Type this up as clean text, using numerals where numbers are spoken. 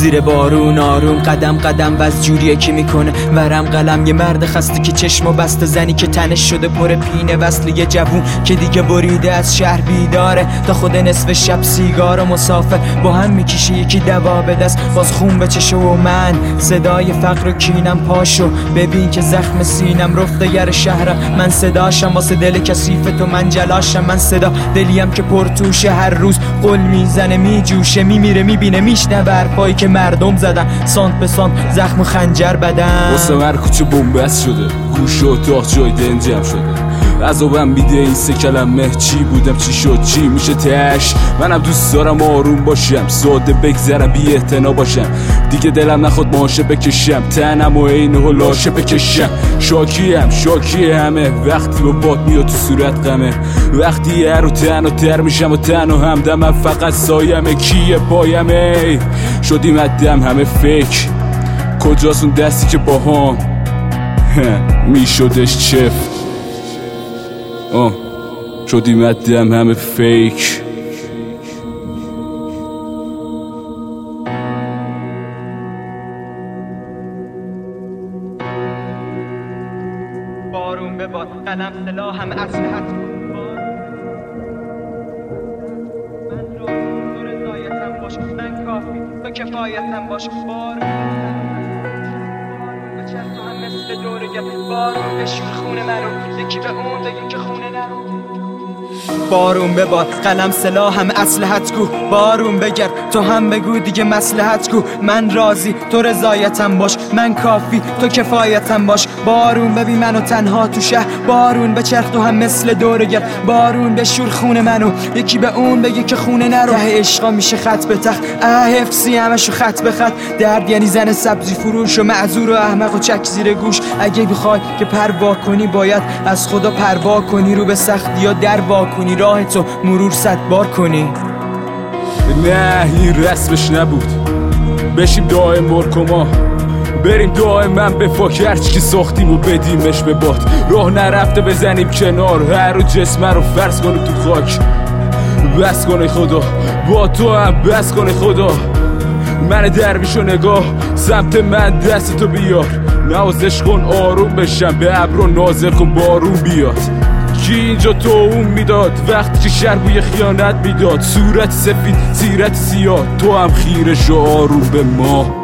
زیر بارون آروم قدم قدم و از جوریه که میکنه ورم قلم. یه مرد خسته که چشمو بسته، زنی که تنش شده پر پینه، وصل یه جوون که دیگه بریده از شهر بیداره، تا خود نصف شب سیگار و مسافر با هم میکشه، یکی دوا به دست باز خون به چشه و من صدای فقر و کینم پاشو ببین که زخم سینم رفته گر شهرم. من صداشم واسه دل کثیف تو، من جلاشم، من صدا دلیم که پرتوشه، هر روز قل میزنه میجوشه، میمیره میبینه میشنوه حرفایی که مردم زدن، سانت به سانت زخم و خنجر بدن. واسه هر کوچه بنبست شده، گوش و اتاق جای دنجم شده، عذابم میده این سه کلمه، چی بودم چی شد چی میشه تش. منم دوست دارم آروم باشم، ساده بگذرم بی اعتنا باشم، دیگه دلم نخواد ماشه بکشم، تنم و عین هلاشه بکشم. شاکی همه وقتی با باد میاد تو صورت غمه، وقتی هر رو تن و تر میشم و تن و همدمم فقط سایمه، کیه پایمه. شدیم الدم همه فیک، کجاست اون دستی که باهام میشدش چف. شدیم الدم همه فیک. بارون بباد قلم سلاحم اسلحت، من راضی تو رضایتم باش، من کافی تو کفایتم باش. بارون به چرخ تو هم مثل دورگه، بارون بشور خونه منو، یکی به اون بگی که خونه نرو. بارون بباد قلم سلاحم اسلحت گو، بارون بگرد تو هم بگو دیگه مصلحت گو. من راضی تو رضایتم باش، من کافی تو کفایتم باش. بارون ببین منو تنها تو شهر، بارون به چرخ تو هم مثل دورگرد، بارون بشور خونه منو، یکی به اون بگی که خونه نرو. ته عشقا میشه خط به تخت، حفظی همشو خط به خط، درد یعنی زن سبزی فروش و معذور و احمق و چک زیر گوش. اگه بخوای که پروا کنی باید از خدا پروا کنی، رو به سختی یا در وا کنی، راه تو مرور 100 بار کنی. نه این رسمش نبود، بشیم دائم مرکما، بریم دائما به فاک، هرچی که ساختیم و بدیمش به باد. راه نرفته بزنیم کنار، هر رو جسم رو فرض کنی تو خاک. بس کنه خدا با تو هم، بس کنه خدا من درویشو نگاه، سمت من دست تو بیار، نوازش کن آروم بشم، به ابرو نازل کن بارون بیاد. کی اینجا تو اون میداد وقتی که شهر بوی خیانت میداد، صورت سفید سیرت سیاه، تو هم خیره شو آروم به ما.